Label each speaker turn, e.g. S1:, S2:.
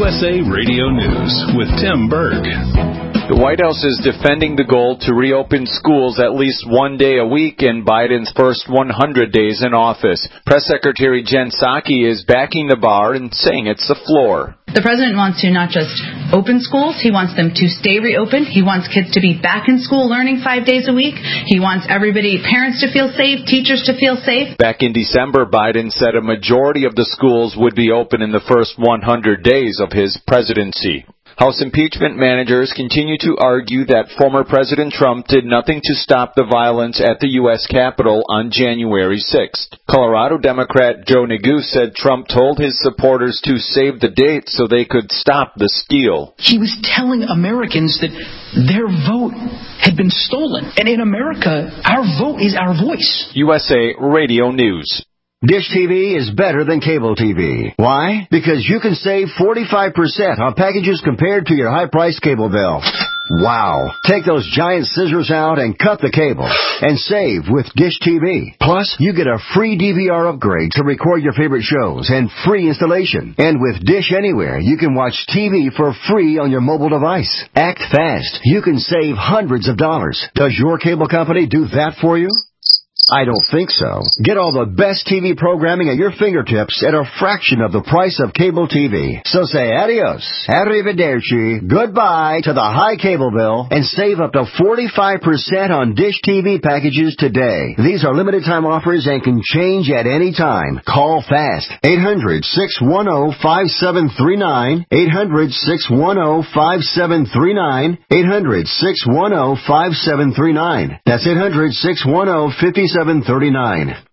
S1: USA Radio News with Tim Berg.
S2: The White House is defending the goal to reopen schools at least one day a week in Biden's first 100 days in office. Press Secretary Jen Psaki is backing the bar and saying it's the floor.
S3: The president wants to not just open schools, he wants them to stay reopened. He wants kids to be back in school learning 5 days a week. He wants parents to feel safe, teachers to feel safe.
S2: Back in December, Biden said a majority of the schools would be open in the first 100 days of his presidency. House impeachment managers continue to argue that former President Trump did nothing to stop the violence at the U.S. Capitol on January 6th. Colorado Democrat Joe Neguse said Trump told his supporters to save the date so they could stop the steal.
S4: He was telling Americans that their vote had been stolen. And in America, our vote is our voice.
S2: USA Radio News.
S5: Dish TV is better than cable TV. Why? Because you can save 45% on packages compared to your high-priced cable bill. Wow. Take those giant scissors out and cut the cable and save with Dish TV. Plus, you get a free DVR upgrade to record your favorite shows and free installation. And with Dish Anywhere, you can watch TV for free on your mobile device. Act fast. You can save hundreds of dollars. Does your cable company do that for you? I don't think so. Get all the best TV programming at your fingertips at a fraction of the price of cable TV. So say adios, arrivederci, goodbye to the high cable bill and save up to 45% on Dish TV packages today. These are limited time offers and can change at any time. Call fast. 800-610-5739. 800-610-5739. 800-610-5739. That's 800-610-5739.